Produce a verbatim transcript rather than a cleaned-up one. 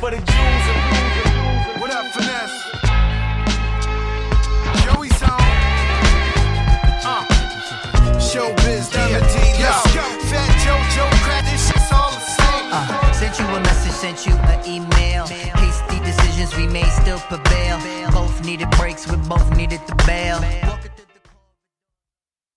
for the Jews. What up, Finesse? Joey Song. Uh. Showbiz, Diamond D, let's go. Fat JoJo, crack, this shit's all the same. Uh, sent you a message, sent you an email. Hasty decisions we made still prevail. Both needed breaks, we both needed the bail.